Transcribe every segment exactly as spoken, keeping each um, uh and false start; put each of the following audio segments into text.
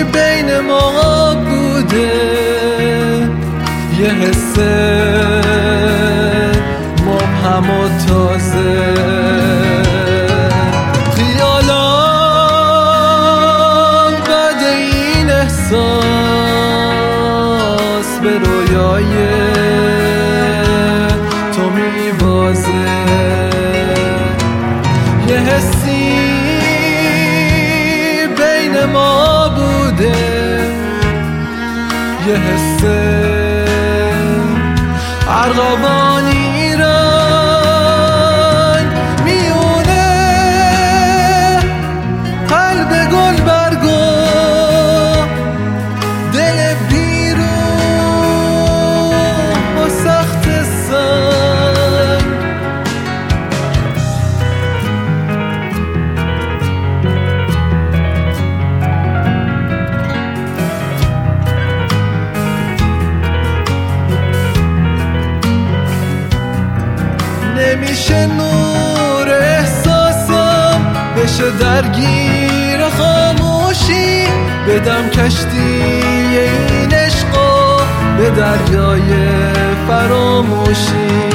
بین ما بوده، یه حس مبهم و تازه. خیالم بعد این احساس به رویای تو میوازه، یه حسی بین ما بوده، یه حس ارغوانی رنگ میونه قلب گل برگو دل بیرون با سخت سنگ. نمیشه نور احساسم بشه درگیر خاموشی، بدم کشتی این عشقو به دریای فراموشی.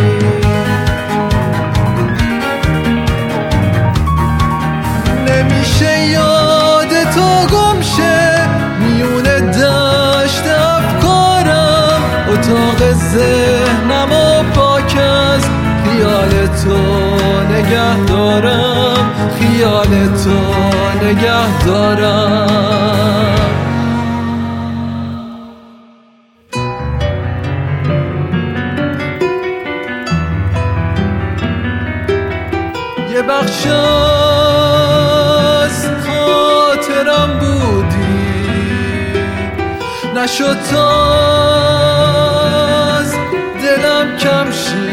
نمیشه یاد تو گم شه میونه دشت افکارم، اتاق ذهنم و پاک از خیال تو نگه دارم، خیال تو نگه دارم. یه بخش از خاطرم بودی، نشد تا از دلم کم شی،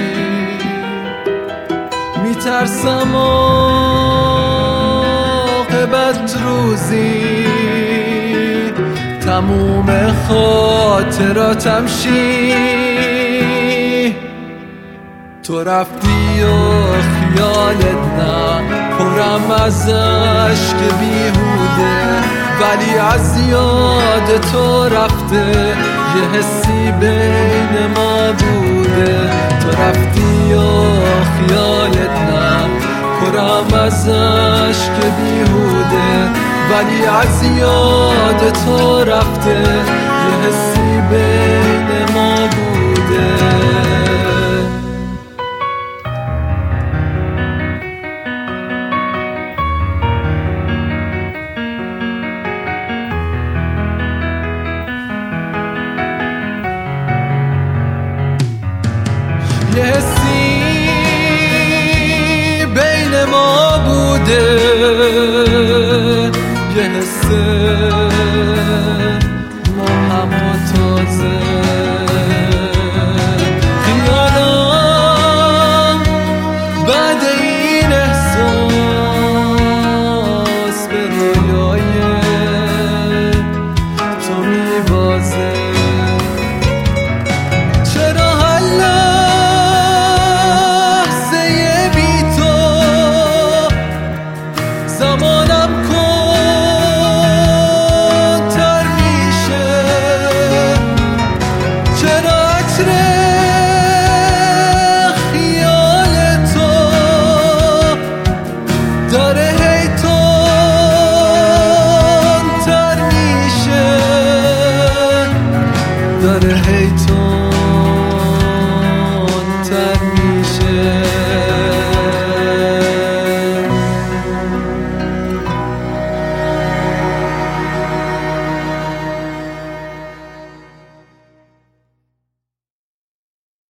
میترسم عاقبت روزی تموم خاطراتم شی. تو رفتی و خیالت نه پرم از عشق بیهوده، ولی از یاد تو رفته یه حسی بین ما بوده. تو رفتی و خیالت نه پرم از عشق بیهوده، ولی از یاد تو رفته یه حسی بین ما بوده. یه حسی بین ما بوده، یه حس